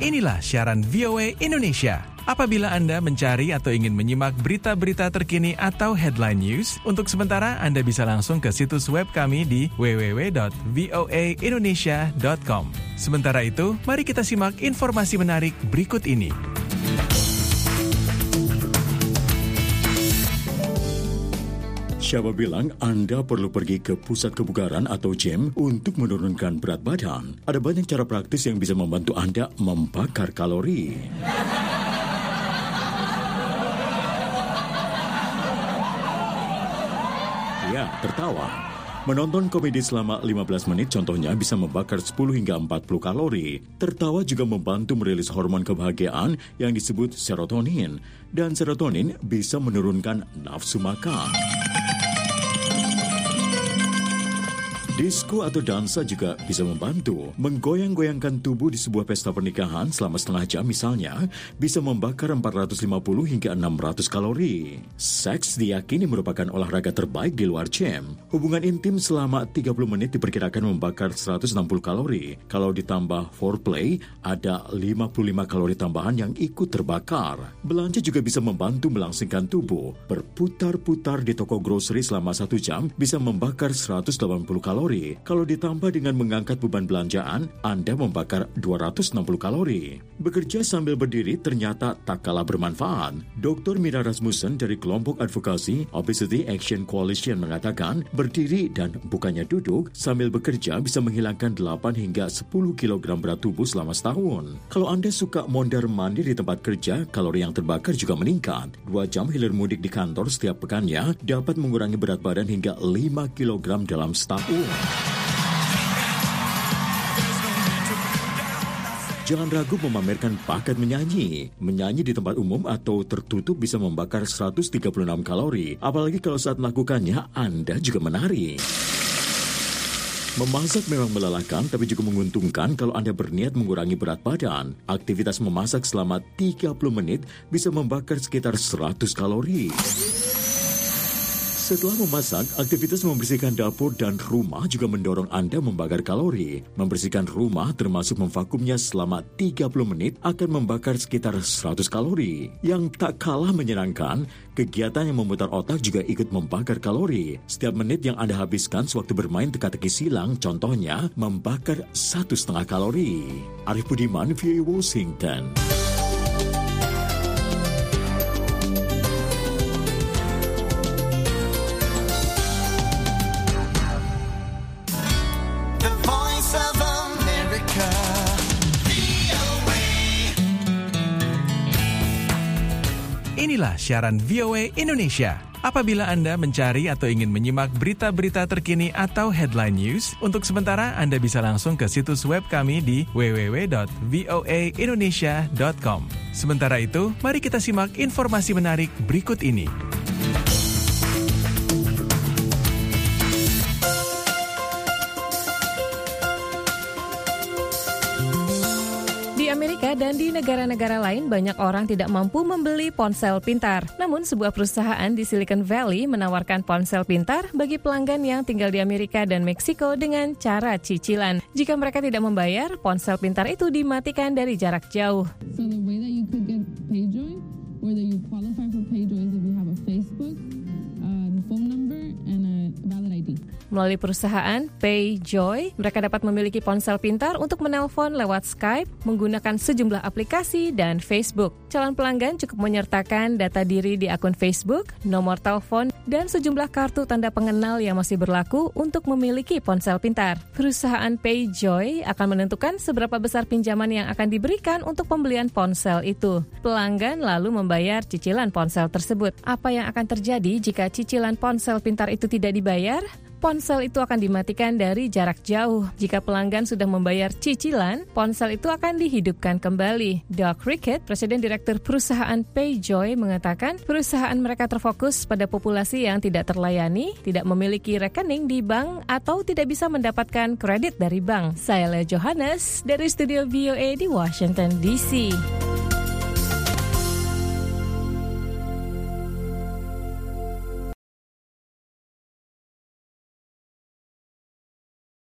Inilah siaran VOA Indonesia. Apabila Anda mencari atau ingin menyimak berita-berita terkini atau headline news, untuk sementara Anda bisa langsung ke situs web kami di www.voaindonesia.com. Sementara itu, mari kita simak informasi menarik berikut ini. Siapa bilang Anda perlu pergi ke pusat kebugaran atau gym untuk menurunkan berat badan? Ada banyak cara praktis yang bisa membantu Anda membakar kalori. Ya, tertawa. Menonton komedi selama 15 menit contohnya bisa membakar 10 hingga 40 kalori. Tertawa juga membantu merilis hormon kebahagiaan yang disebut serotonin. Dan serotonin bisa menurunkan nafsu makan. Disko atau dansa juga bisa membantu. Menggoyang-goyangkan tubuh di sebuah pesta pernikahan selama setengah jam misalnya bisa membakar 450 hingga 600 kalori. Seks diyakini merupakan olahraga terbaik di luar gym. Hubungan intim selama 30 menit diperkirakan membakar 160 kalori. Kalau ditambah foreplay, ada 55 kalori tambahan yang ikut terbakar. Belanja juga bisa membantu melangsingkan tubuh. Berputar-putar di toko grocery selama 1 jam bisa membakar 180 kalori. Kalau ditambah dengan mengangkat beban belanjaan, Anda membakar 260 kalori. Bekerja sambil berdiri ternyata tak kalah bermanfaat. Dr. Mira Rasmussen dari kelompok advokasi Obesity Action Coalition mengatakan, berdiri dan bukannya duduk sambil bekerja bisa menghilangkan 8 hingga 10 kg berat tubuh selama setahun. Kalau Anda suka mondar-mandir di tempat kerja, kalori yang terbakar juga meningkat. 2 jam hilir mudik di kantor setiap pekannya dapat mengurangi berat badan hingga 5 kg dalam setahun. Jangan ragu memamerkan bakat menyanyi. Menyanyi di tempat umum atau tertutup bisa membakar 136 kalori. Apalagi kalau saat melakukannya, Anda juga menari. Memasak memang melelahkan, tapi juga menguntungkan kalau Anda berniat mengurangi berat badan. Aktivitas memasak selama 30 menit bisa membakar sekitar 100 kalori. Setelah memasak, aktivitas membersihkan dapur dan rumah juga mendorong Anda membakar kalori. Membersihkan rumah termasuk memvakumnya selama 30 menit akan membakar sekitar 100 kalori. Yang tak kalah menyenangkan, kegiatan yang memutar otak juga ikut membakar kalori. Setiap menit yang Anda habiskan sewaktu bermain teka-teki silang, contohnya membakar 1,5 kalori. Arif Budiman, VOA Washington. Inilah siaran VOA Indonesia. Apabila Anda mencari atau ingin menyimak berita-berita terkini atau headline news, untuk sementara Anda bisa langsung ke situs web kami di www.voaindonesia.com. Sementara itu, mari kita simak informasi menarik berikut ini. Amerika dan di negara-negara lain banyak orang tidak mampu membeli ponsel pintar. Namun sebuah perusahaan di Silicon Valley menawarkan ponsel pintar bagi pelanggan yang tinggal di Amerika dan Meksiko dengan cara cicilan. Jika mereka tidak membayar, ponsel pintar itu dimatikan dari jarak jauh. So the way that you could get PayJoy, whether you qualify for PayJoy is if you have a Facebook, phone number, and a valid ID. Melalui perusahaan PayJoy, mereka dapat memiliki ponsel pintar untuk menelpon lewat Skype, menggunakan sejumlah aplikasi, dan Facebook. Calon pelanggan cukup menyertakan data diri di akun Facebook, nomor telepon, dan sejumlah kartu tanda pengenal yang masih berlaku untuk memiliki ponsel pintar. Perusahaan PayJoy akan menentukan seberapa besar pinjaman yang akan diberikan untuk pembelian ponsel itu. Pelanggan lalu membayar cicilan ponsel tersebut. Apa yang akan terjadi jika cicilan ponsel pintar itu tidak dibayar? Ponsel itu akan dimatikan dari jarak jauh. Jika pelanggan sudah membayar cicilan, ponsel itu akan dihidupkan kembali. Doug Rickett, Presiden Direktur Perusahaan PayJoy, mengatakan perusahaan mereka terfokus pada populasi yang tidak terlayani, tidak memiliki rekening di bank, atau tidak bisa mendapatkan kredit dari bank. Saya Lea Johannes dari studio VOA di Washington, D.C.